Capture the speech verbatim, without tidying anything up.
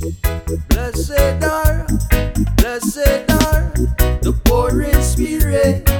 Blessed are, blessed are the poor in spirit,